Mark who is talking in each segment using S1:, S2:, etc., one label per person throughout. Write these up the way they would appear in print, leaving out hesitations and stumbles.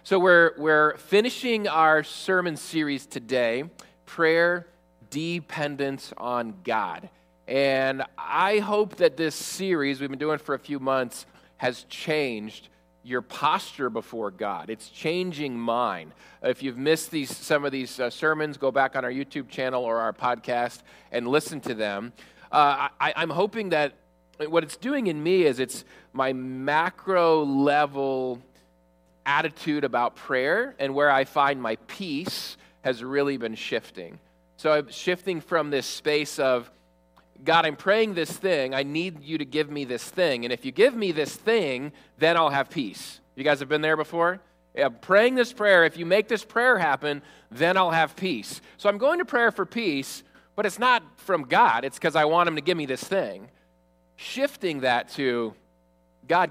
S1: So we're finishing our sermon series today, Prayer Dependence on God. And I hope that this series we've been doing for a few months has changed your posture before God. It's changing mine. If you've missed some of these sermons, go back on our YouTube channel or our podcast and listen to them. I'm hoping that what it's doing in me is it's my macro level attitude about prayer and where I find my peace has really been shifting. So I'm shifting from this space of, God, I'm praying this thing. I need you to give me this thing. And if you give me this thing, then I'll have peace. You guys have been there before? Yeah, praying this prayer, if you make this prayer happen, then I'll have peace. So I'm going to prayer for peace, but it's not from God. It's because I want him to give me this thing. Shifting that to, God,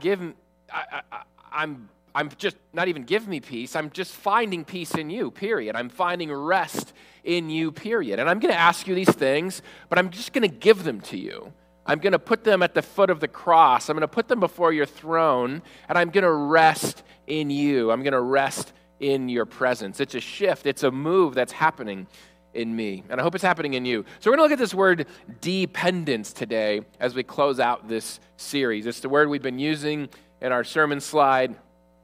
S1: I'm just not even give me peace. I'm just finding peace in you, period. I'm finding rest in you, period. And I'm going to ask you these things, but I'm just going to give them to you. I'm going to put them at the foot of the cross. I'm going to put them before your throne, and I'm going to rest in you. I'm going to rest in your presence. It's a shift. It's a move that's happening in me, and I hope it's happening in you. So we're going to look at this word dependence today as we close out this series. It's the word we've been using in our sermon slide.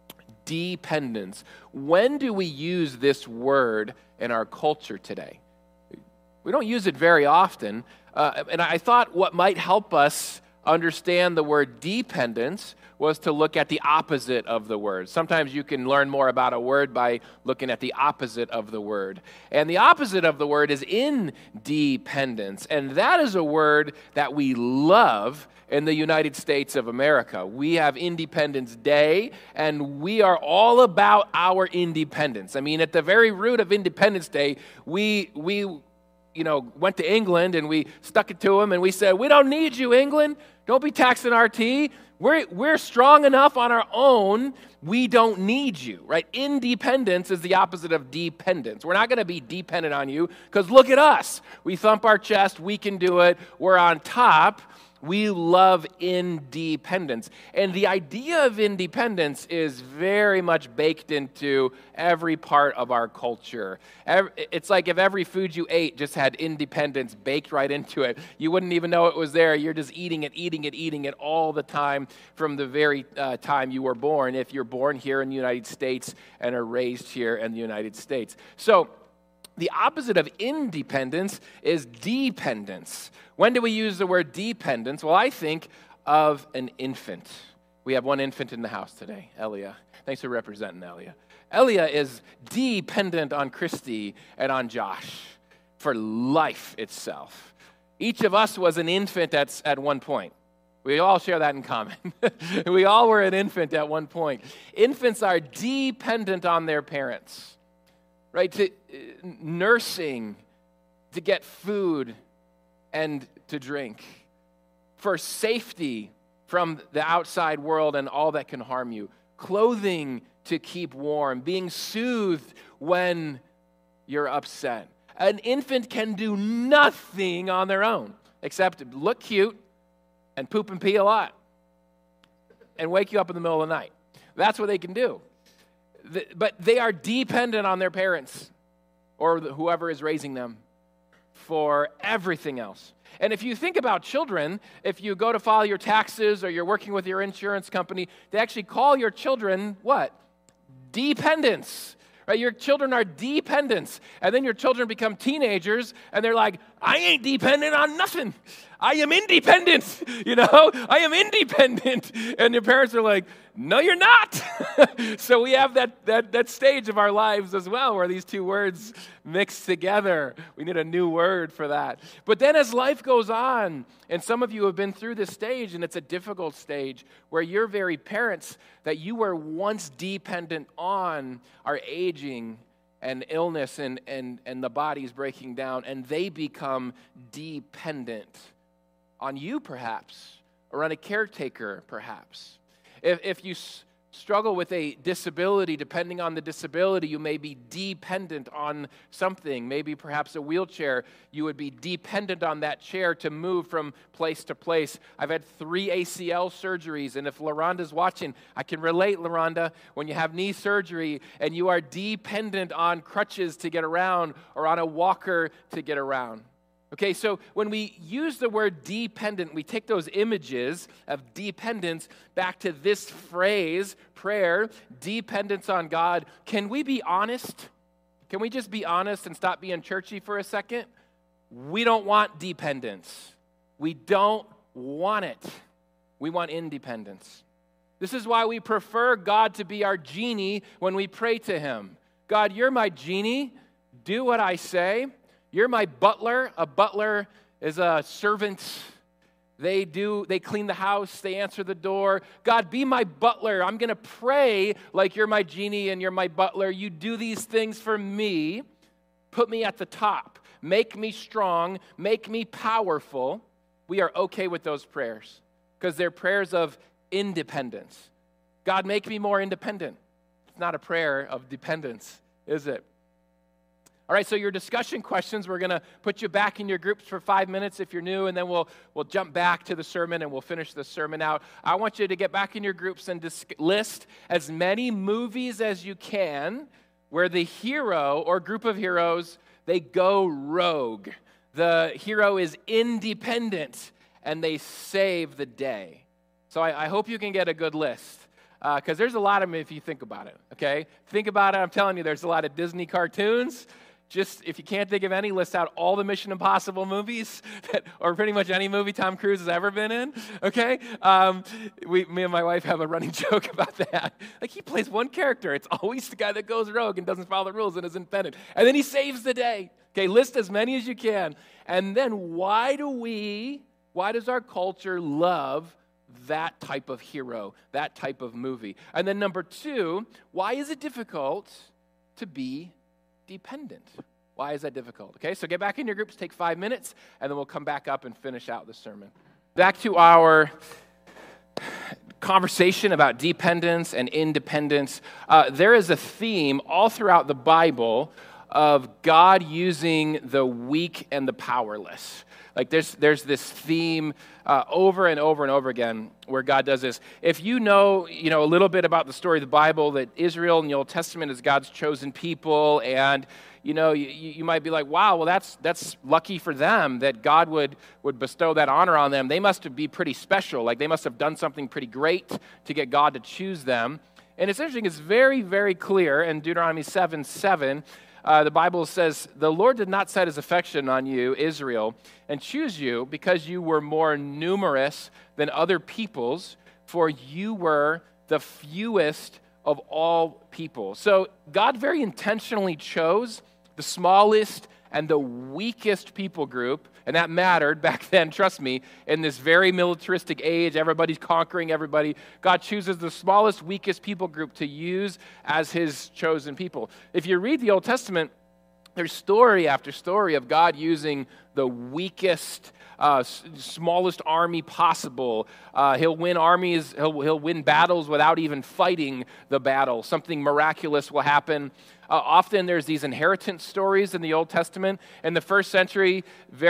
S1: Dependence. When do we use this word in our culture today? We don't use it very often, and I thought what might help us understand the word dependence was to look at the opposite of the word. Sometimes you can learn more about a word by looking at the opposite of the word. And the opposite of the word is independence, and that is a word that we love in the United States of America. We have Independence Day, and we are all about our independence. I mean, at the very root of Independence Day, we went to England and we stuck it to them and we said, we don't need you, England. Don't be taxing our tea. We're strong enough on our own. We don't need you, right? Independence is the opposite of dependence. We're not going to be dependent on you because look at us. We thump our chest. We can do it. We're on top. We love independence. And the idea of independence is very much baked into every part of our culture. It's like if every food you ate just had independence baked right into it. You wouldn't even know it was there. You're just eating it all the time from the very time you were born, if you're born here in the United States and are raised here in the United States. So the opposite of independence is dependence. When do we use the word dependence? Well, I think of an infant. We have one infant in the house today, Elia. Thanks for representing Elia. Elia is dependent on Christy and on Josh for life itself. Each of us was an infant at one point. We all share that in common. We all were an infant at one point. Infants are dependent on their parents. Right, to nursing, to get food and to drink, for safety from the outside world and all that can harm you, clothing to keep warm, being soothed when you're upset. An infant can do nothing on their own except look cute and poop and pee a lot and wake you up in the middle of the night. That's what they can do. But they are dependent on their parents or whoever is raising them for everything else. And if you think about children, if you go to file your taxes or you're working with your insurance company, they actually call your children what? Dependents. Right? Your children are dependents. And then your children become teenagers and they're like, I ain't dependent on nothing. I am independent. I am independent. And your parents are like, no, you're not. So we have that stage of our lives as well where these two words mix together. We need a new word for that. But then as life goes on, and some of you have been through this stage, and it's a difficult stage where your very parents that you were once dependent on are aging and illness and the body's breaking down, and they become dependent on you perhaps, or on a caretaker perhaps. If you struggle with a disability, depending on the disability, you may be dependent on something. Maybe perhaps a wheelchair, you would be dependent on that chair to move from place to place. I've had 3 ACL surgeries, and if LaRonda's watching, I can relate, LaRonda, when you have knee surgery and you are dependent on crutches to get around or on a walker to get around. Okay, so when we use the word dependent, we take those images of dependence back to this phrase, prayer, dependence on God. Can we be honest? Can we just be honest and stop being churchy for a second? We don't want dependence. We don't want it. We want independence. This is why we prefer God to be our genie when we pray to him. God, you're my genie. Do what I say. You're my butler. A butler is a servant. They clean the house. They answer the door. God, be my butler. I'm going to pray like you're my genie and you're my butler. You do these things for me. Put me at the top. Make me strong. Make me powerful. We are okay with those prayers because they're prayers of independence. God, make me more independent. It's not a prayer of dependence, is it? All right, so your discussion questions, we're going to put you back in your groups for 5 minutes if you're new, and then we'll jump back to the sermon and we'll finish the sermon out. I want you to get back in your groups and list as many movies as you can where the hero or group of heroes, they go rogue. The hero is independent and they save the day. So I hope you can get a good list. Because there's a lot of them if you think about it, okay? Think about it. I'm telling you, there's a lot of Disney cartoons. Just, if you can't think of any, list out all the Mission Impossible movies, or pretty much any movie Tom Cruise has ever been in, okay? Me and my wife have a running joke about that. Like, he plays one character. It's always the guy that goes rogue and doesn't follow the rules and is independent. And then he saves the day. Okay, list as many as you can. And then why does our culture love that type of hero, that type of movie? And then number 2, why is it difficult to be dependent? Why is that difficult? Okay, so get back in your groups, take 5 minutes, and then we'll come back up and finish out the sermon. Back to our conversation about dependence and independence. There is a theme all throughout the Bible of God using the weak and the powerless. Like there's this theme over and over and over again where God does this. If you know a little bit about the story of the Bible, that Israel in the Old Testament is God's chosen people, and you might be like, wow, well that's lucky for them that God would bestow that honor on them. They must be pretty special. Like they must have done something pretty great to get God to choose them. And it's interesting. It's very, very clear in Deuteronomy 7:7. The Bible says, the Lord did not set his affection on you, Israel, and choose you because you were more numerous than other peoples, for you were the fewest of all people. So God very intentionally chose the smallest and the weakest people group, and that mattered back then, trust me, in this very militaristic age, everybody's conquering everybody. God chooses the smallest, weakest people group to use as his chosen people. If you read the Old Testament, there's story after story of God using the weakest, smallest army possible. He'll win armies, he'll win battles without even fighting the battle. Something miraculous will happen. Often there's these inheritance stories in the Old Testament. In the first century,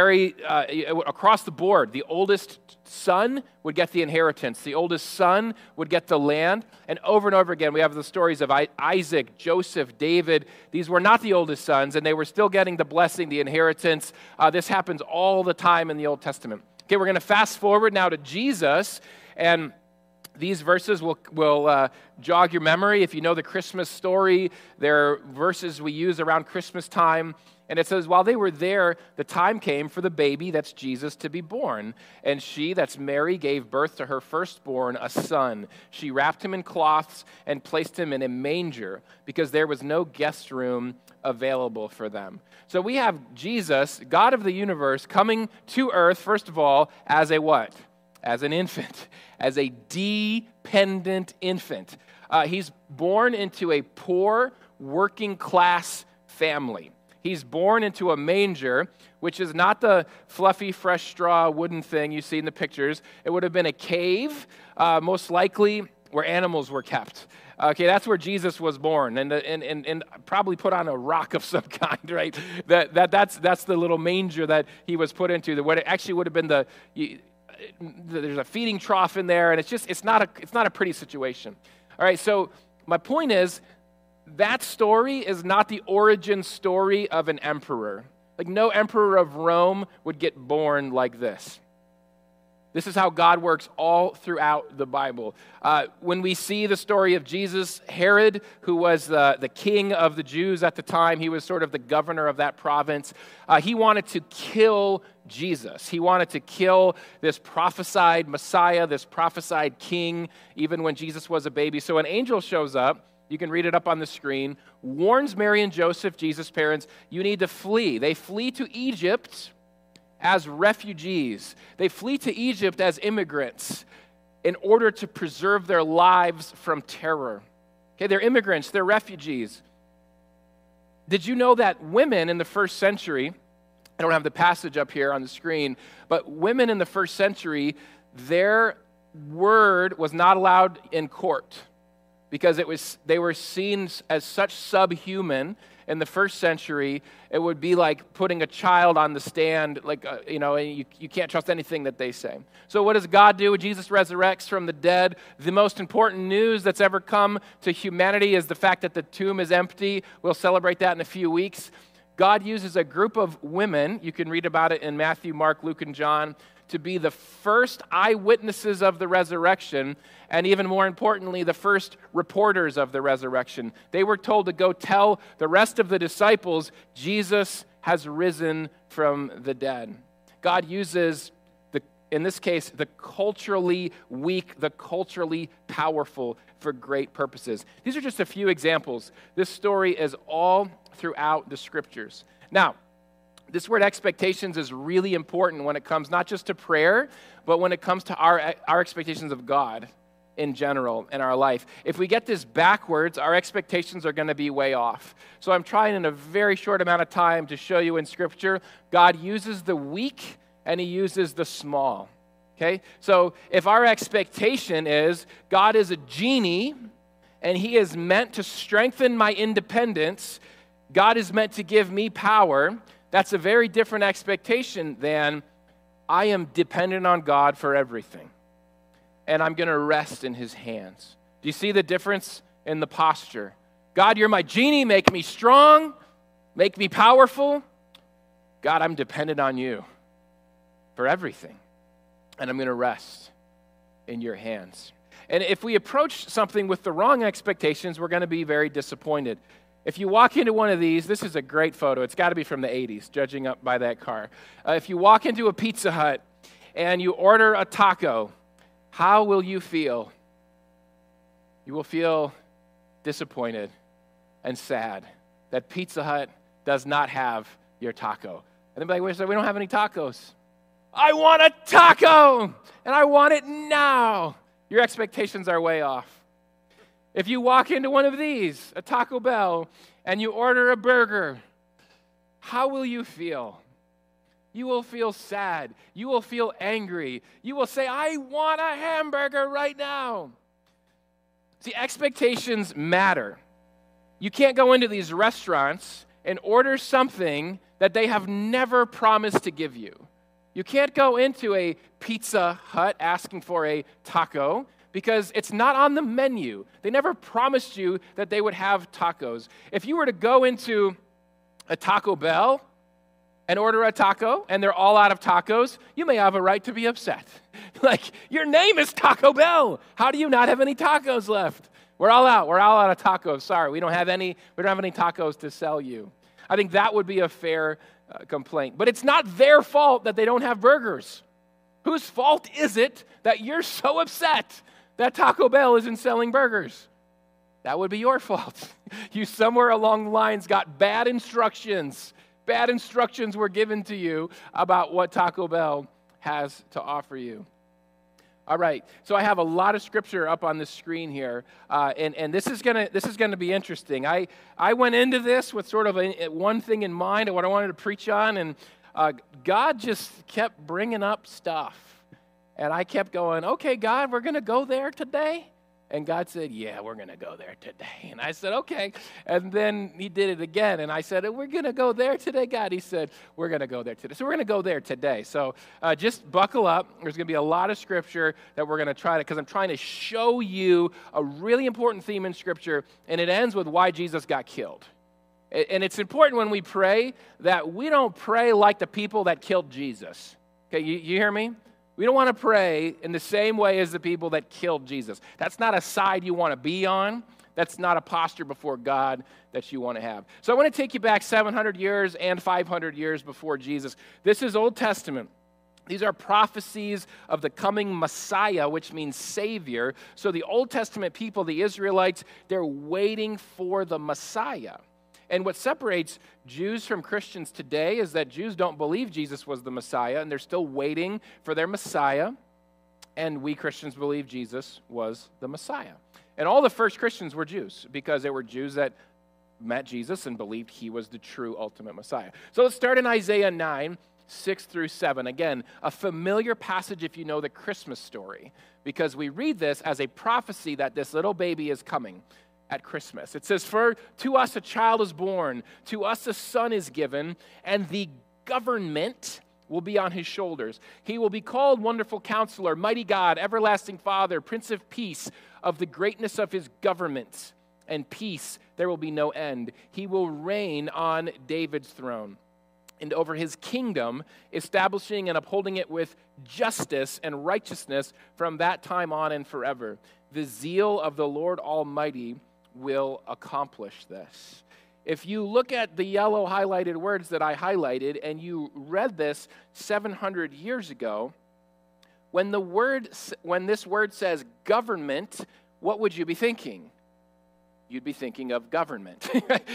S1: across the board, the oldest son would get the inheritance. The oldest son would get the land. And over again, we have the stories of Isaac, Joseph, David. These were not the oldest sons, and they were still getting the blessing, the inheritance. This happens all the time in the Old Testament. Okay, we're going to fast forward now to Jesus, and these verses will jog your memory. If you know the Christmas story, they're verses we use around Christmas time. And it says, while they were there, the time came for the baby, that's Jesus, to be born. And she, that's Mary, gave birth to her firstborn, a son. She wrapped him in cloths and placed him in a manger because there was no guest room available for them. So we have Jesus, God of the universe, coming to earth, first of all, as a what? As an infant, as a dependent infant. He's born into a poor, working-class family. He's born into a manger, which is not the fluffy, fresh straw wooden thing you see in the pictures. It would have been a cave, most likely where animals were kept. Okay, that's where Jesus was born, and probably put on a rock of some kind, right? That's the little manger that he was put into. What it actually would have been there's a feeding trough in there, and it's not a pretty situation. All right, so my point is that story is not the origin story of an emperor. Like, no emperor of Rome would get born like this. This is how God works all throughout the Bible. When we see the story of Jesus, Herod, who was the king of the Jews at the time, he was sort of the governor of that province. He wanted to kill Jesus. He wanted to kill this prophesied Messiah, this prophesied king, even when Jesus was a baby. So an angel shows up. You can read it up on the screen, warns Mary and Joseph, Jesus' parents, you need to flee. They flee to Egypt as refugees. They flee to Egypt as immigrants in order to preserve their lives from terror. Okay, they're immigrants, they're refugees. Did you know that women in the first century, I don't have the passage up here on the screen, but women in the first century, their word was not allowed in court, because they were seen as such subhuman in the first century. It would be like putting a child on the stand, and you can't trust anything that they say. So what does God do when Jesus resurrects from the dead? The most important news that's ever come to humanity is the fact that the tomb is empty. We'll celebrate that in a few weeks. God uses a group of women, you can read about it in Matthew, Mark, Luke, and John, to be the first eyewitnesses of the resurrection, and even more importantly, the first reporters of the resurrection. They were told to go tell the rest of the disciples, Jesus has risen from the dead. God uses, in this case, the culturally weak, the culturally powerful for great purposes. These are just a few examples. This story is all throughout the scriptures. Now, this word expectations is really important when it comes not just to prayer, but when it comes to our expectations of God in general in our life. If we get this backwards, our expectations are going to be way off. So I'm trying in a very short amount of time to show you in Scripture, God uses the weak and he uses the small. Okay? So if our expectation is God is a genie and he is meant to strengthen my independence, God is meant to give me power, that's a very different expectation than I am dependent on God for everything, and I'm going to rest in his hands. Do you see the difference in the posture? God, you're my genie, make me strong, make me powerful. God, I'm dependent on you for everything, and I'm going to rest in your hands. And if we approach something with the wrong expectations, we're going to be very disappointed. If you walk into one of these, this is a great photo. It's got to be from the 80s, judging up by that car. If you walk into a Pizza Hut and you order a taco, how will you feel? You will feel disappointed and sad that Pizza Hut does not have your taco. And they'll be like, wait a second, we don't have any tacos. I want a taco, and I want it now. Your expectations are way off. If you walk into one of these, a Taco Bell, and you order a burger, how will you feel? You will feel sad. You will feel angry. You will say, I want a hamburger right now. See, expectations matter. You can't go into these restaurants and order something that they have never promised to give you. You can't go into a Pizza Hut asking for a taco, because it's not on the menu. They never promised you that they would have tacos. If you were to go into a Taco Bell and order a taco, and they're all out of tacos, you may have a right to be upset. Like, your name is Taco Bell. How do you not have any tacos left? We're all out. We're all out of tacos. Sorry, we don't have any tacos to sell you. I think that would be a fair complaint. But it's not their fault that they don't have burgers. Whose fault is it that you're so upset that Taco Bell isn't selling burgers? That would be your fault. You somewhere along the lines got bad instructions. Bad instructions were given to you about what Taco Bell has to offer you. All right, so I have a lot of scripture up on the screen here, and this is gonna be interesting. I went into this with sort of one thing in mind of what I wanted to preach on, and God just kept bringing up stuff. And I kept going, okay, God, we're going to go there today? And God said, yeah, we're going to go there today. And I said, okay. And then he did it again. And I said, we're going to go there today, God. He said, we're going to go there today. So we're going to go there today. So just buckle up. There's going to be a lot of scripture that we're going to try to, because I'm trying to show you a really important theme in scripture. And it ends with why Jesus got killed. And it's important when we pray that we don't pray like the people that killed Jesus. Okay, you hear me? We don't want to pray in the same way as the people that killed Jesus. That's not a side you want to be on. That's not a posture before God that you want to have. So I want to take you back 700 years and 500 years before Jesus. This is Old Testament. These are prophecies of the coming Messiah, which means Savior. So the Old Testament people, the Israelites, they're waiting for the Messiah. And what separates Jews from Christians today is that Jews don't believe Jesus was the Messiah, and they're still waiting for their Messiah. And we Christians believe Jesus was the Messiah. And all the first Christians were Jews, because they were Jews that met Jesus and believed he was the true ultimate Messiah. So let's start in Isaiah 9, 6 through 7. Again, a familiar passage if you know the Christmas story, because we read this as a prophecy that this little baby is coming at Christmas. It says, "For to us a child is born, to us a son is given, and the government will be on his shoulders. He will be called Wonderful Counselor, Mighty God, Everlasting Father, Prince of Peace. Of the greatness of his government and peace there will be no end. He will reign on David's throne and over his kingdom, establishing and upholding it with justice and righteousness from that time on and forever. The zeal of the Lord Almighty will accomplish this." If you look at the yellow highlighted words that I highlighted and you read this 700 years ago, when this word says government, what would you be thinking? You'd be thinking of government,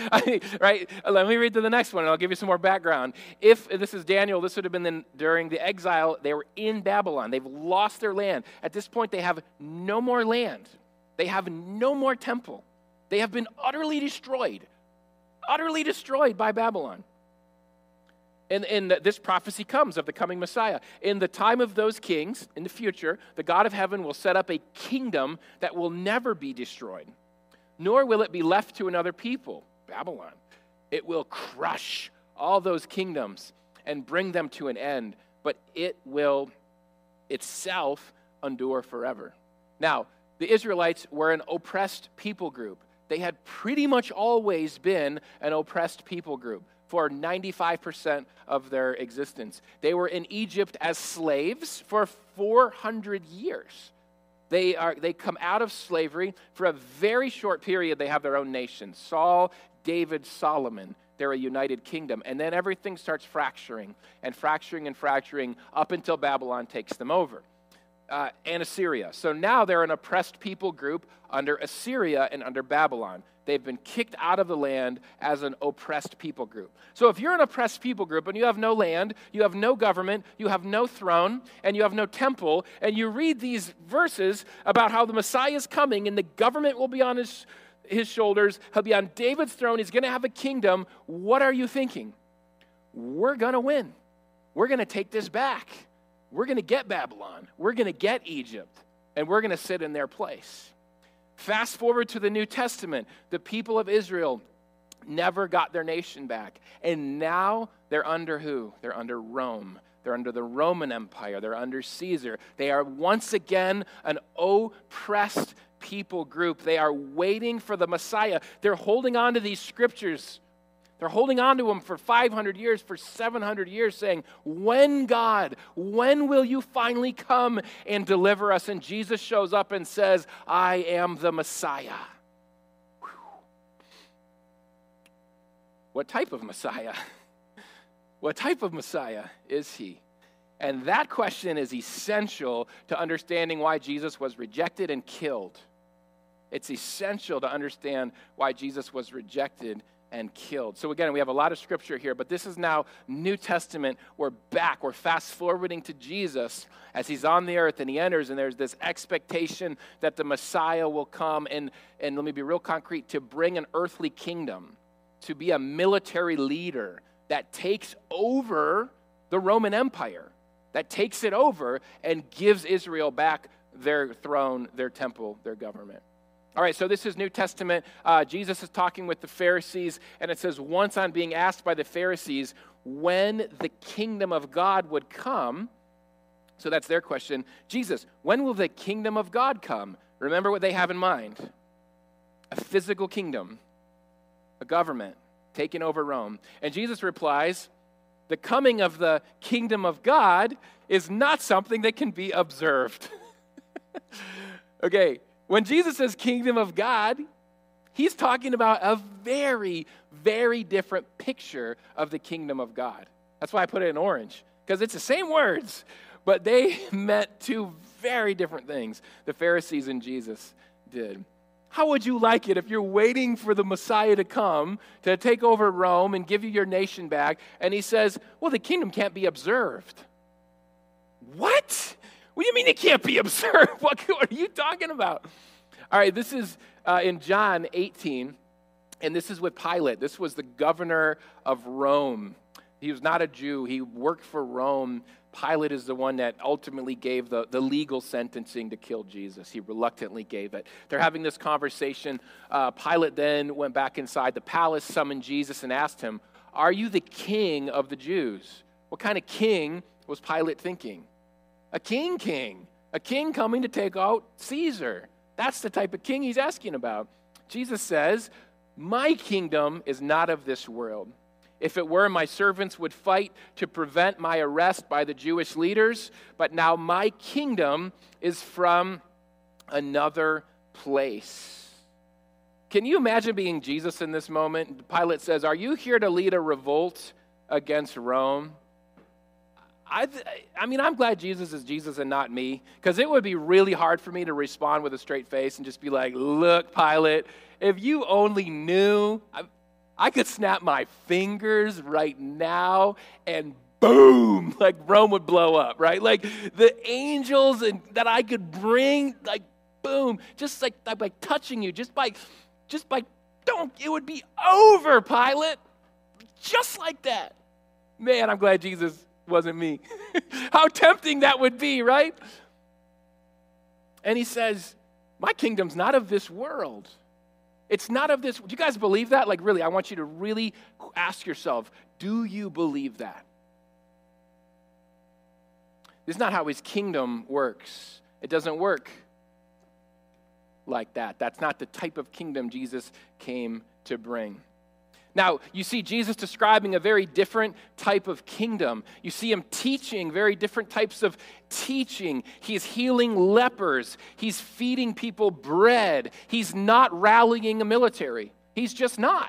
S1: right? Let me read to the next one, and I'll give you some more background. If this is Daniel, this would have been during the exile. They were in Babylon. They've lost their land. At this point, they have no more land. They have no more temple. They have been utterly destroyed by Babylon. And this prophecy comes of the coming Messiah. In the time of those kings, in the future, the God of heaven will set up a kingdom that will never be destroyed, nor will it be left to another people, Babylon. It will crush all those kingdoms and bring them to an end, but it will itself endure forever. Now, the Israelites were an oppressed people group. They had pretty much always been an oppressed people group for 95% of their existence. They were in Egypt as slaves for 400 years. They come out of slavery for a very short period. They have their own nation. Saul, David, Solomon. They're a united kingdom. And then everything starts fracturing up until Babylon takes them over. And Assyria. So now they're an oppressed people group under Assyria and under Babylon. They've been kicked out of the land as an oppressed people group. So if you're an oppressed people group and you have no land, you have no government, you have no throne, and you have no temple, and you read these verses about how the Messiah is coming and the government will be on his shoulders, he'll be on David's throne, he's going to have a kingdom, what are you thinking? We're going to win. We're going to take this back. We're going to get Babylon. We're going to get Egypt. And we're going to sit in their place. Fast forward to the New Testament. The people of Israel never got their nation back. And now they're under who? They're under Rome. They're under the Roman Empire. They're under Caesar. They are once again an oppressed people group. They are waiting for the Messiah. They're holding on to these scriptures. They're holding on to them for 500 years, for 700 years, saying, when, God, when will you finally come and deliver us? And Jesus shows up and says, I am the Messiah. Whew. What type of Messiah? What type of Messiah is he? And that question is essential to understanding why Jesus was rejected and killed. It's essential to understand why Jesus was rejected and killed. So again, we have a lot of scripture here, but this is now New Testament. We're back. We're fast forwarding to Jesus as he's on the earth and he enters, and there's this expectation that the Messiah will come and let me be real concrete, to bring an earthly kingdom, to be a military leader that takes over the Roman Empire, that takes it over and gives Israel back their throne, their temple, their government. All right, so this is New Testament. Jesus is talking with the Pharisees, and it says, once on being asked by the Pharisees when the kingdom of God would come, so that's their question, Jesus, when will the kingdom of God come? Remember what they have in mind. A physical kingdom, a government taking over Rome. And Jesus replies, the coming of the kingdom of God is not something that can be observed. Okay, when Jesus says kingdom of God, he's talking about a very, very different picture of the kingdom of God. That's why I put it in orange, because it's the same words, but they meant two very different things, the Pharisees and Jesus did. How would you like it if you're waiting for the Messiah to come to take over Rome and give you your nation back, and he says, well, the kingdom can't be observed? What? What do you mean it can't be observed? What are you talking about? All right, this is in John 18, and this is with Pilate. This was the governor of Rome. He was not a Jew. He worked for Rome. Pilate is the one that ultimately gave the legal sentencing to kill Jesus. He reluctantly gave it. They're having this conversation. Pilate then went back inside the palace, summoned Jesus, and asked him, are you the king of the Jews? What kind of king was Pilate thinking? A king. A king coming to take out Caesar. That's the type of king he's asking about. Jesus says, my kingdom is not of this world. If it were, my servants would fight to prevent my arrest by the Jewish leaders, but now my kingdom is from another place. Can you imagine being Jesus in this moment? Pilate says, are you here to lead a revolt against Rome? I mean, I'm glad Jesus is Jesus and not me, because it would be really hard for me to respond with a straight face and just be like, look, Pilate, if you only knew, I could snap my fingers right now and boom, like Rome would blow up, right? Like the angels that I could bring, like boom, just like by touching you, just by, it would be over, Pilate. Just like that. Man, I'm glad Jesus wasn't me. How tempting that would be, right? And he says, my kingdom's not of this world. It's not of this. Do you guys believe that? Like, really, I want you to really ask yourself, do you believe that? This is not how his kingdom works. It doesn't work like that. That's not the type of kingdom Jesus came to bring. Now, you see Jesus describing a very different type of kingdom. You see him teaching very different types of teaching. He's healing lepers. He's feeding people bread. He's not rallying a military. He's just not.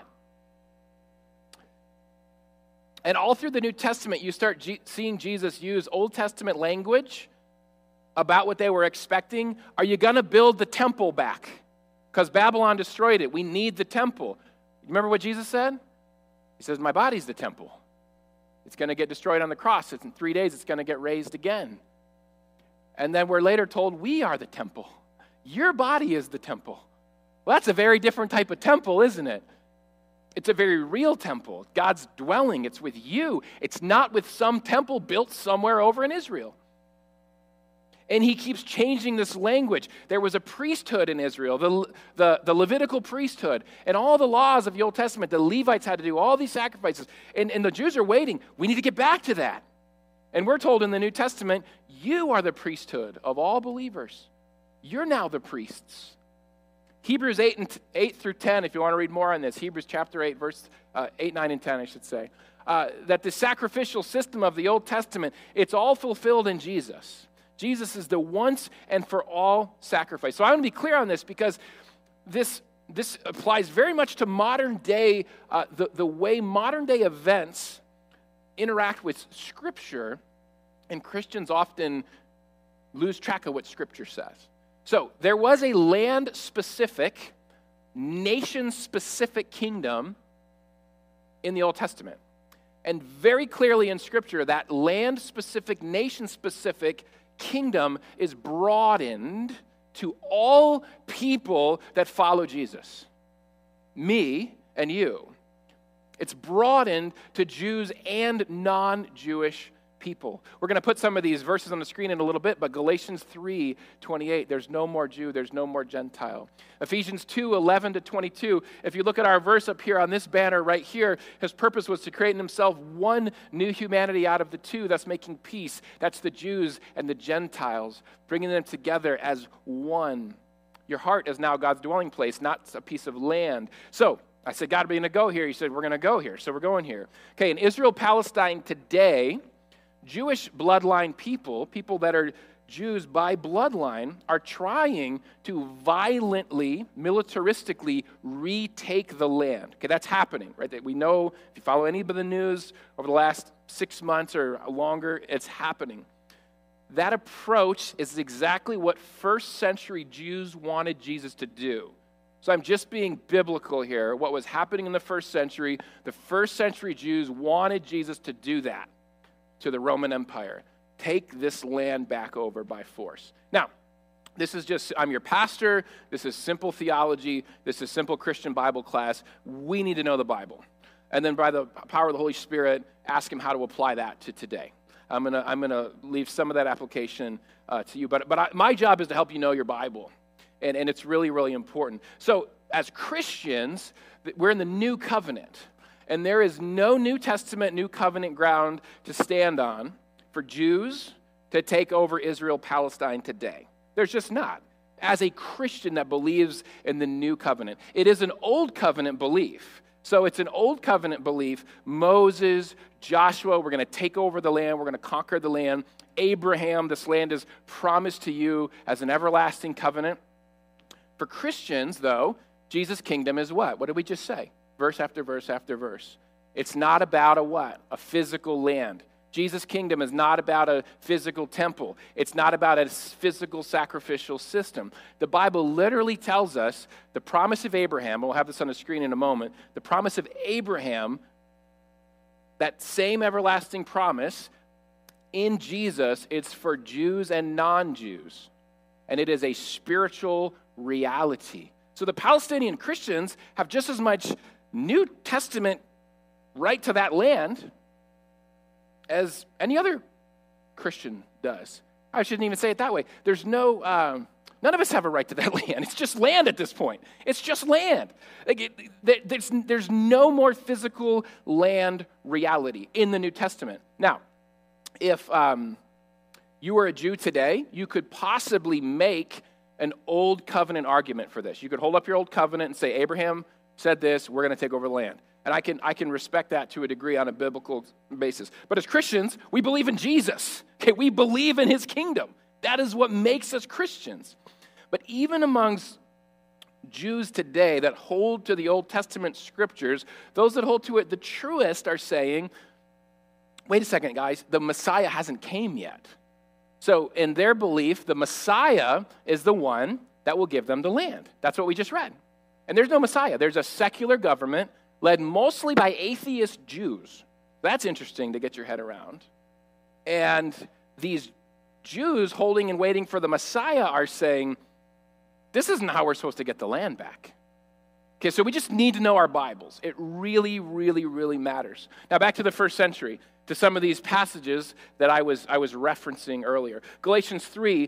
S1: And all through the New Testament, you start seeing Jesus use Old Testament language about what they were expecting. Are you going to build the temple back? Because Babylon destroyed it. We need the temple. Remember what Jesus said? He says, my body's the temple. It's going to get destroyed on the cross. In 3 days, it's going to get raised again. And then we're later told, we are the temple. Your body is the temple. Well, that's a very different type of temple, isn't it? It's a very real temple. God's dwelling. It's with you. It's not with some temple built somewhere over in Israel. And he keeps changing this language. There was a priesthood in Israel, the Levitical priesthood, and all the laws of the Old Testament. The Levites had to do all these sacrifices. And the Jews are waiting. We need to get back to that. And we're told in the New Testament, you are the priesthood of all believers. You're now the priests. Hebrews 8 through 10, if you want to read more on this, Hebrews chapter 8, verse 8, 9, and 10, I should say, that the sacrificial system of the Old Testament, it's all fulfilled in Jesus. Jesus is the once and for all sacrifice. So I want to be clear on this because this applies very much to modern day, the way modern day events interact with Scripture, and Christians often lose track of what Scripture says. So there was a land-specific, nation-specific kingdom in the Old Testament. And very clearly in Scripture, that land-specific, nation-specific kingdom is broadened to all people that follow Jesus. Me and you. It's broadened to Jews and non-Jewish people. We're going to put some of these verses on the screen in a little bit, but Galatians 3:28, there's no more Jew, there's no more Gentile. Ephesians 2:11-22, if you look at our verse up here on this banner right here, his purpose was to create in himself one new humanity out of the two, thus making peace. That's the Jews and the Gentiles, bringing them together as one. Your heart is now God's dwelling place, not a piece of land. So, I said, God, we're going to go here. He said, we're going to go here. So we're going here. Okay, in Israel, Palestine today, Jewish bloodline people that are Jews by bloodline, are trying to violently, militaristically retake the land. Okay, that's happening, right? That we know, if you follow any of the news over the last 6 months or longer, it's happening. That approach is exactly what first century Jews wanted Jesus to do. So I'm just being biblical here. What was happening in the first century Jews wanted Jesus to do that to the Roman Empire. Take this land back over by force. Now, this is just, I'm your pastor. This is simple theology. This is simple Christian Bible class. We need to know the Bible. And then by the power of the Holy Spirit, ask him how to apply that to today. I'm gonna leave some of that application to you. But my job is to help you know your Bible. And it's really, really important. So as Christians, we're in the new covenant. And there is no New Testament, New Covenant ground to stand on for Jews to take over Israel, Palestine today. There's just not. As a Christian that believes in the new covenant. It is an old covenant belief. So it's an old covenant belief. Moses, Joshua, we're going to take over the land. We're going to conquer the land. Abraham, this land is promised to you as an everlasting covenant. For Christians, though, Jesus' kingdom is what? What did we just say? Verse after verse after verse. It's not about a what? A physical land. Jesus' kingdom is not about a physical temple. It's not about a physical sacrificial system. The Bible literally tells us the promise of Abraham, and we'll have this on the screen in a moment, the promise of Abraham, that same everlasting promise in Jesus, it's for Jews and non-Jews. And it is a spiritual reality. So the Palestinian Christians have just as much New Testament right to that land as any other Christian does. I shouldn't even say it that way. There's no, none of us have a right to that land. It's just land at this point. It's just land. There's no more physical land reality in the New Testament. Now, if you were a Jew today, you could possibly make an old covenant argument for this. You could hold up your old covenant and say, Abraham said this, we're going to take over the land. And I can respect that to a degree on a biblical basis. But as Christians, we believe in Jesus. Okay, we believe in his kingdom. That is what makes us Christians. But even amongst Jews today that hold to the Old Testament scriptures, those that hold to it the truest are saying, wait a second, guys, the Messiah hasn't came yet. So in their belief, the Messiah is the one that will give them the land. That's what we just read. And there's no Messiah. There's a secular government led mostly by atheist Jews. That's interesting to get your head around. And these Jews holding and waiting for the Messiah are saying, this isn't how we're supposed to get the land back. Okay, so we just need to know our Bibles. It really, really, really matters. Now back to the first century, to some of these passages that I was referencing earlier. Galatians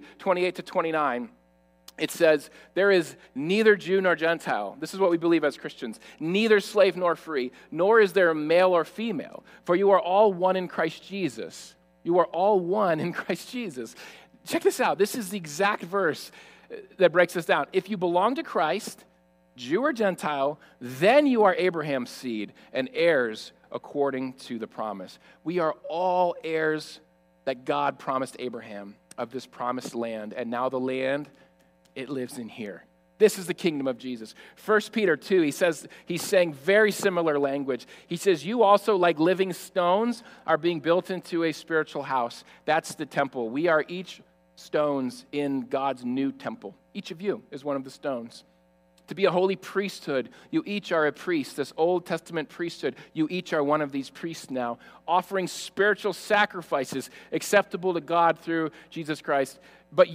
S1: 3:28-29. It says, there is neither Jew nor Gentile. This is what we believe as Christians. Neither slave nor free, nor is there male or female. For you are all one in Christ Jesus. You are all one in Christ Jesus. Check this out. This is the exact verse that breaks this down. If you belong to Christ, Jew or Gentile, then you are Abraham's seed and heirs according to the promise. We are all heirs that God promised Abraham of this promised land. And now the land, it lives in here. This is the kingdom of Jesus. 1 Peter 2, he's saying very similar language. He says, you also, like living stones, are being built into a spiritual house. That's the temple. We are each stones in God's new temple. Each of you is one of the stones. To be a holy priesthood, you each are a priest. This Old Testament priesthood, you each are one of these priests now, offering spiritual sacrifices acceptable to God through Jesus Christ. But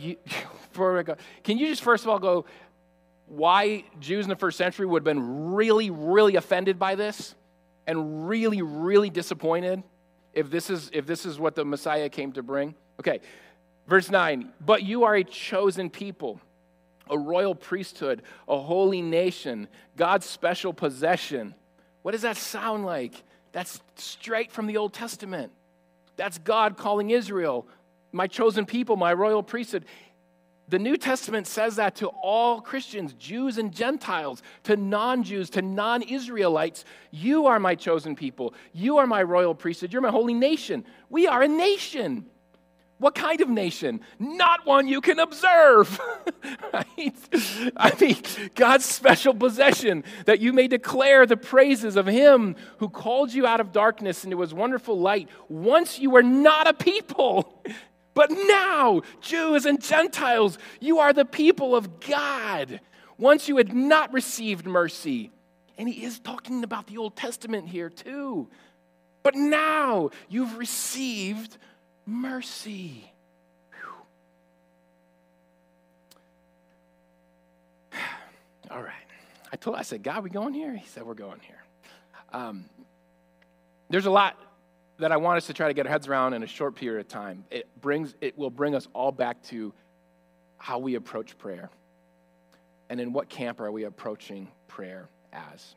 S1: can you just first of all go, why Jews in the first century would have been really, really offended by this and really, really disappointed? if this is what the Messiah came to bring? Okay, verse 9, but you are a chosen people, a royal priesthood, a holy nation, God's special possession. What does that sound like? That's straight from the Old Testament. That's God calling Israel, my chosen people, my royal priesthood. The New Testament says that to all Christians, Jews and Gentiles, to non-Jews, to non-Israelites. You are my chosen people. You are my royal priesthood. You're my holy nation. We are a nation. What kind of nation? Not one you can observe. Right? I mean, God's special possession, that you may declare the praises of him who called you out of darkness into his wonderful light. Once you were not a people, but now, Jews and Gentiles, you are the people of God. Once you had not received mercy. And he is talking about the Old Testament here too. But now you've received mercy. Whew. All right. I said, God, we going here? He said, we're going here. There's a lot that I want us to try to get our heads around in a short period of time. It will bring us all back to how we approach prayer. And in what camp are we approaching prayer as?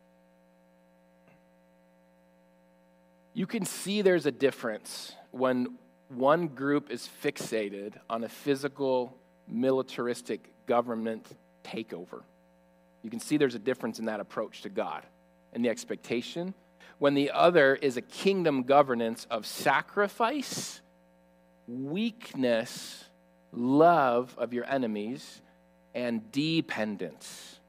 S1: You can see there's a difference when one group is fixated on a physical, militaristic government takeover. You can see there's a difference in that approach to God and the expectation, when the other is a kingdom governance of sacrifice, weakness, love of your enemies, and dependence.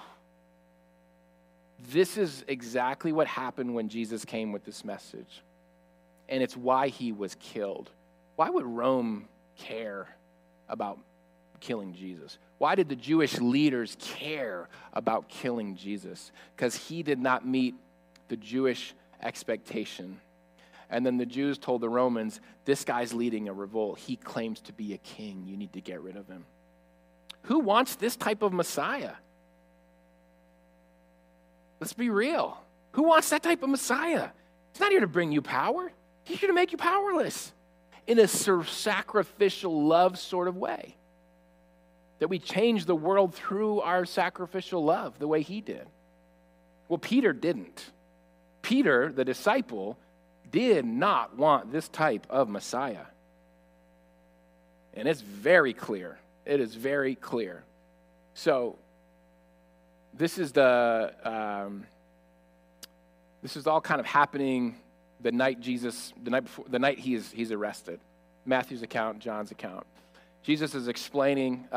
S1: This is exactly what happened when Jesus came with this message. And it's why he was killed. Why would Rome care about killing Jesus? Why did the Jewish leaders care about killing Jesus? Because he did not meet the Jewish expectation. And then the Jews told the Romans, this guy's leading a revolt. He claims to be a king. You need to get rid of him. Who wants this type of Messiah? Let's be real. Who wants that type of Messiah? He's not here to bring you power. He's here to make you powerless in a sacrificial love sort of way. That we change the world through our sacrificial love the way he did. Well, Peter didn't. Peter, the disciple, did not want this type of Messiah. And it's very clear. It is very clear. So, this is all kind of happening the night he's arrested. Matthew's account, John's account. Jesus is explaining,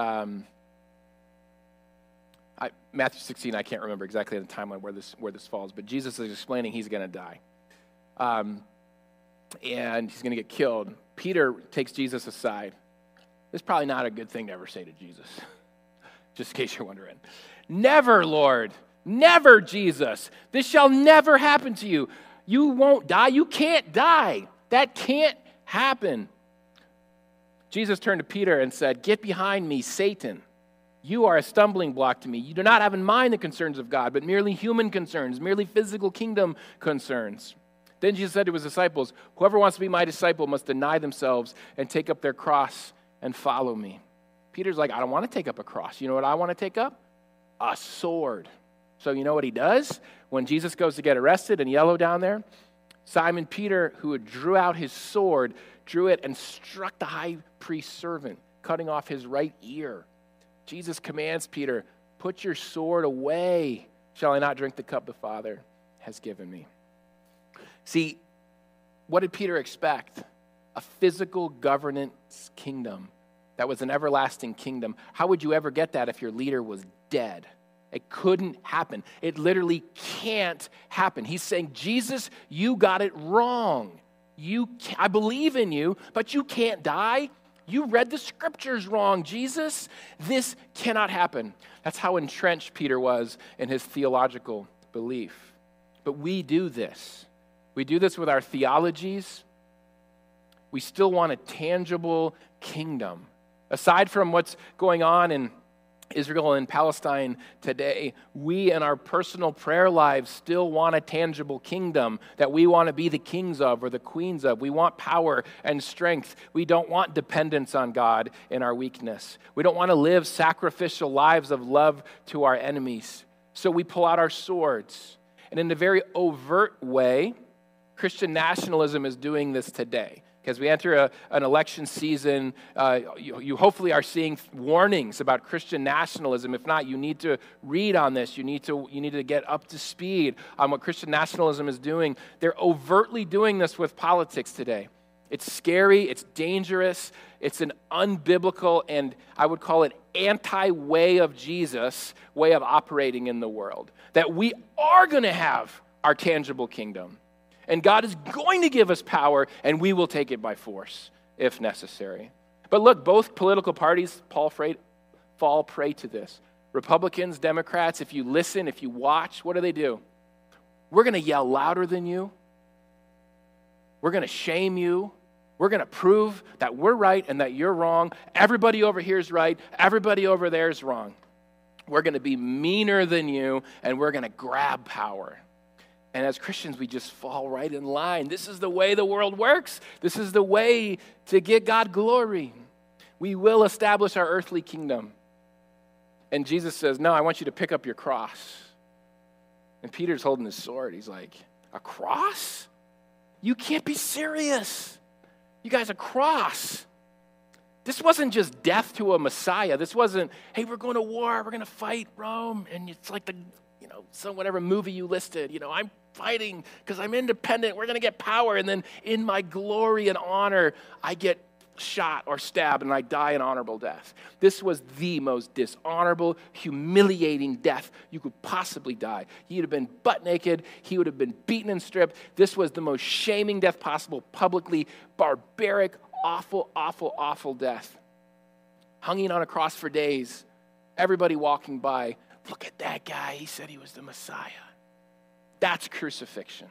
S1: Matthew 16, I can't remember exactly the timeline where this falls, but Jesus is explaining he's going to die. And he's going to get killed. Peter takes Jesus aside. This is probably not a good thing to ever say to Jesus, just in case you're wondering. Never, Lord. Never, Jesus. This shall never happen to you. You won't die. You can't die. That can't happen. Jesus turned to Peter and said, get behind me, Satan. You are a stumbling block to me. You do not have in mind the concerns of God, but merely human concerns, merely physical kingdom concerns. Then Jesus said to his disciples, whoever wants to be my disciple must deny themselves and take up their cross and follow me. Peter's like, I don't want to take up a cross. You know what I want to take up? A sword. So you know what he does? When Jesus goes to get arrested in yellow down there, Simon Peter, who drew out his sword, drew it and struck the high priest's servant, cutting off his right ear. Jesus commands Peter, put your sword away. Shall I not drink the cup the Father has given me? See, what did Peter expect? A physical governance kingdom that was an everlasting kingdom. How would you ever get that if your leader was dead? It couldn't happen. It literally can't happen. He's saying, Jesus, you got it wrong. I believe in you, but you can't die. You read the scriptures wrong, Jesus. This cannot happen. That's how entrenched Peter was in his theological belief. But we do this. We do this with our theologies. We still want a tangible kingdom. Aside from what's going on in Israel and Palestine today, we in our personal prayer lives still want a tangible kingdom that we want to be the kings of or the queens of. We want power and strength. We don't want dependence on God in our weakness. We don't want to live sacrificial lives of love to our enemies. So we pull out our swords. And in a very overt way, Christian nationalism is doing this today. As we enter an election season, you hopefully are seeing warnings about Christian nationalism. If not, you need to read on this. You need to get up to speed on what Christian nationalism is doing. They're overtly doing this with politics today. It's scary. It's dangerous. It's an unbiblical and I would call it anti-way of Jesus way of operating in the world. That we are going to have our tangible kingdom. And God is going to give us power, and we will take it by force if necessary. But look, both political parties fall prey to this. Republicans, Democrats, if you listen, if you watch, what do? We're going to yell louder than you. We're going to shame you. We're going to prove that we're right and that you're wrong. Everybody over here is right. Everybody over there is wrong. We're going to be meaner than you, and we're going to grab power. And as Christians, we just fall right in line. This is the way the world works. This is the way to get God glory. We will establish our earthly kingdom. And Jesus says, no, I want you to pick up your cross. And Peter's holding his sword. He's like, a cross? You can't be serious. You guys, a cross. This wasn't just death to a Messiah. This wasn't, hey, we're going to war. We're going to fight Rome. And it's like so whatever movie you listed, I'm fighting because I'm independent. We're going to get power. And then in my glory and honor, I get shot or stabbed and I die an honorable death. This was the most dishonorable, humiliating death you could possibly die. He would have been butt naked. He would have been beaten and stripped. This was the most shaming death possible, publicly barbaric, awful, awful, awful death. Hanging on a cross for days. Everybody walking by. Look at that guy. He said he was the Messiah. That's crucifixion.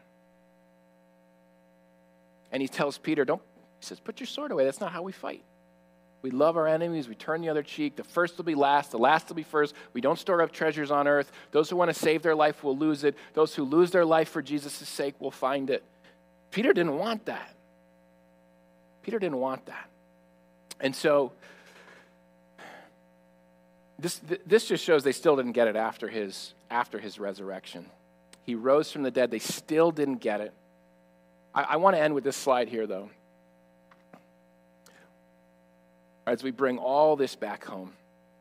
S1: And he tells Peter, he says, put your sword away. That's not how we fight. We love our enemies. We turn the other cheek. The first will be last. The last will be first. We don't store up treasures on earth. Those who want to save their life will lose it. Those who lose their life for Jesus' sake will find it. Peter didn't want that. Peter didn't want that. And so this just shows they still didn't get it after his resurrection. He rose from the dead. They still didn't get it. I want to end with this slide here, though. As we bring all this back home,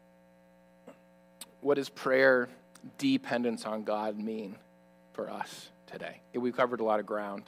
S1: what does prayer dependence on God mean for us today? We've covered a lot of ground.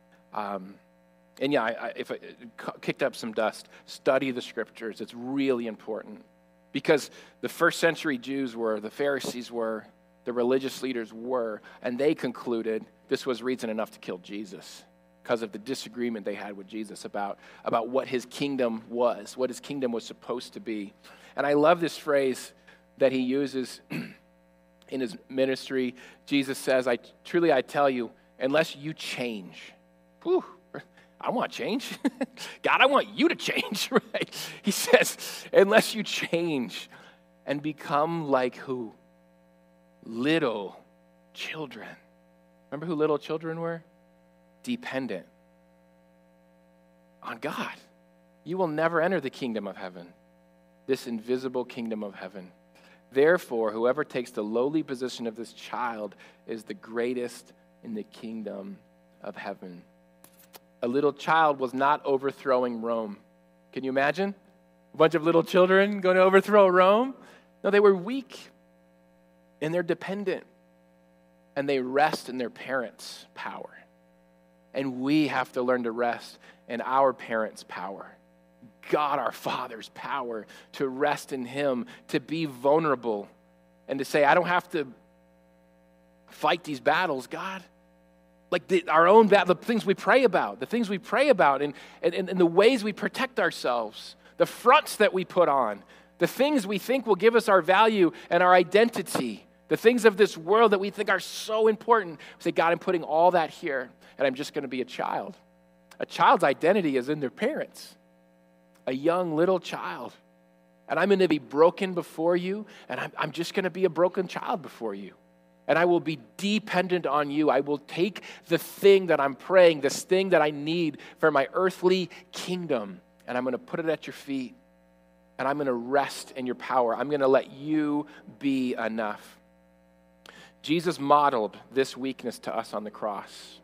S1: If I kicked up some dust, study the scriptures. It's really important. Because the first century Jews were, the Pharisees were, the religious leaders were, and they concluded this was reason enough to kill Jesus because of the disagreement they had with Jesus about what his kingdom was, what his kingdom was supposed to be. And I love this phrase that he uses in his ministry. Jesus says, I tell you, unless you change, I want change. God, I want you to change, right? He says, unless you change and become like who? Little children. Remember who little children were? Dependent on God. You will never enter the kingdom of heaven, this invisible kingdom of heaven. Therefore, whoever takes the lowly position of this child is the greatest in the kingdom of heaven. A little child was not overthrowing Rome. Can you imagine? A bunch of little children going to overthrow Rome? No, they were weak and they're dependent and they rest in their parents' power. And we have to learn to rest in our parents' power. God, our Father's power, to rest in him, to be vulnerable and to say, I don't have to fight these battles, God. Like our own the things we pray about, and the ways we protect ourselves, the fronts that we put on, the things we think will give us our value and our identity, the things of this world that we think are so important. We say, God, I'm putting all that here, and I'm just going to be a child. A child's identity is in their parents. A young little child And I'm going to be broken before you, and I'm just going to be a broken child before you. And I will be dependent on you. I will take the thing that I'm praying, this thing that I need for my earthly kingdom, and I'm going to put it at your feet. And I'm going to rest in your power. I'm going to let you be enough. Jesus modeled this weakness to us on the cross.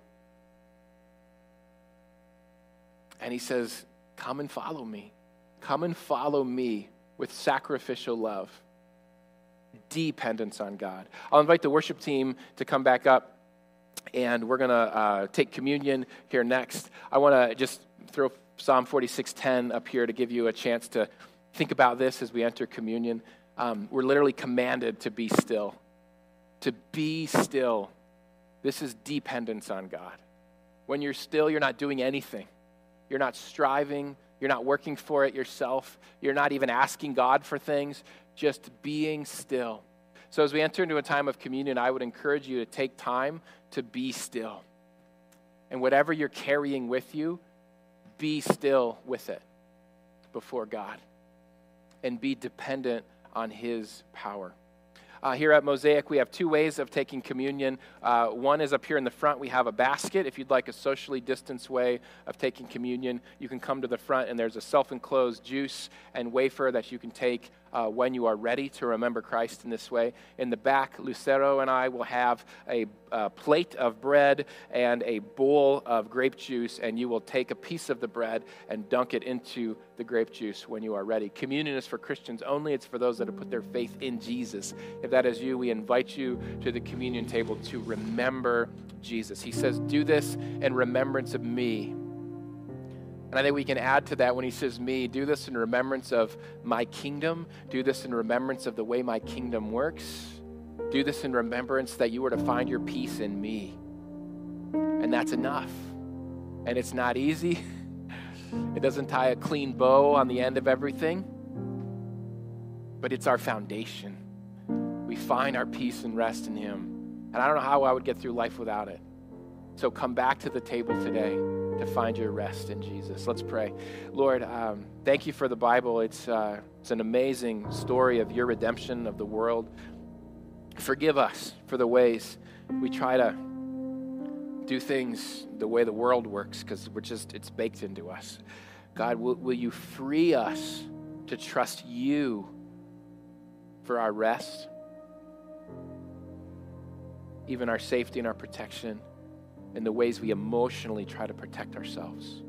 S1: And he says, come and follow me. Come and follow me with sacrificial love. Dependence on God. I'll invite the worship team to come back up, and we're going to take communion here next. I want to just throw Psalm 46:10 up here to give you a chance to think about this as we enter communion. We're literally commanded to be still. To be still. This is dependence on God. When you're still, you're not doing anything. You're not striving. You're not working for it yourself. You're not even asking God for things. Just being still. So as we enter into a time of communion, I would encourage you to take time to be still. And whatever you're carrying with you, be still with it before God. And be dependent on his power. Here at Mosaic, we have two ways of taking communion. One is up here in the front. We have a basket. If you'd like a socially distanced way of taking communion, you can come to the front, and there's a self-enclosed juice and wafer that you can take when you are ready to remember Christ in this way. In the back, Lucero and I will have a plate of bread and a bowl of grape juice, and you will take a piece of the bread and dunk it into the grape juice when you are ready. Communion is for Christians only. It's for those that have put their faith in Jesus. If that is you, we invite you to the communion table to remember Jesus. He says, do this in remembrance of me. And I think we can add to that when he says me, do this in remembrance of my kingdom. Do this in remembrance of the way my kingdom works. Do this in remembrance that you are to find your peace in me. And that's enough. And it's not easy. It doesn't tie a clean bow on the end of everything. But it's our foundation. We find our peace and rest in him. And I don't know how I would get through life without it. So come back to the table today to find your rest in Jesus. Let's pray. Lord, thank you for the Bible. It's an amazing story of your redemption of the world. Forgive us for the ways we try to do things the way the world works, because it's baked into us. God, will you free us to trust you for our rest, even our safety and our protection, in the ways we emotionally try to protect ourselves.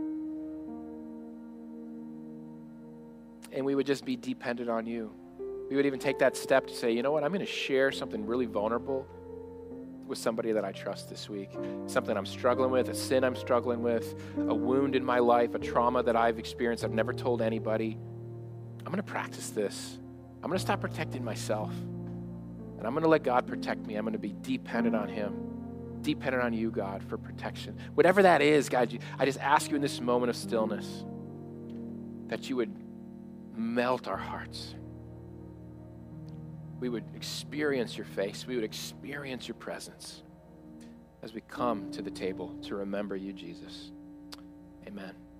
S1: And we would just be dependent on you. We would even take that step to say, you know what, I'm going to share something really vulnerable with somebody that I trust this week. Something I'm struggling with, a sin I'm struggling with, a wound in my life, a trauma that I've experienced I've never told anybody. I'm going to practice this. I'm going to stop protecting myself. And I'm going to let God protect me. I'm going to be dependent on him. Dependent on you, God, for protection. Whatever that is, God, I just ask you in this moment of stillness that you would melt our hearts. We would experience your face. We would experience your presence as we come to the table to remember you, Jesus. Amen.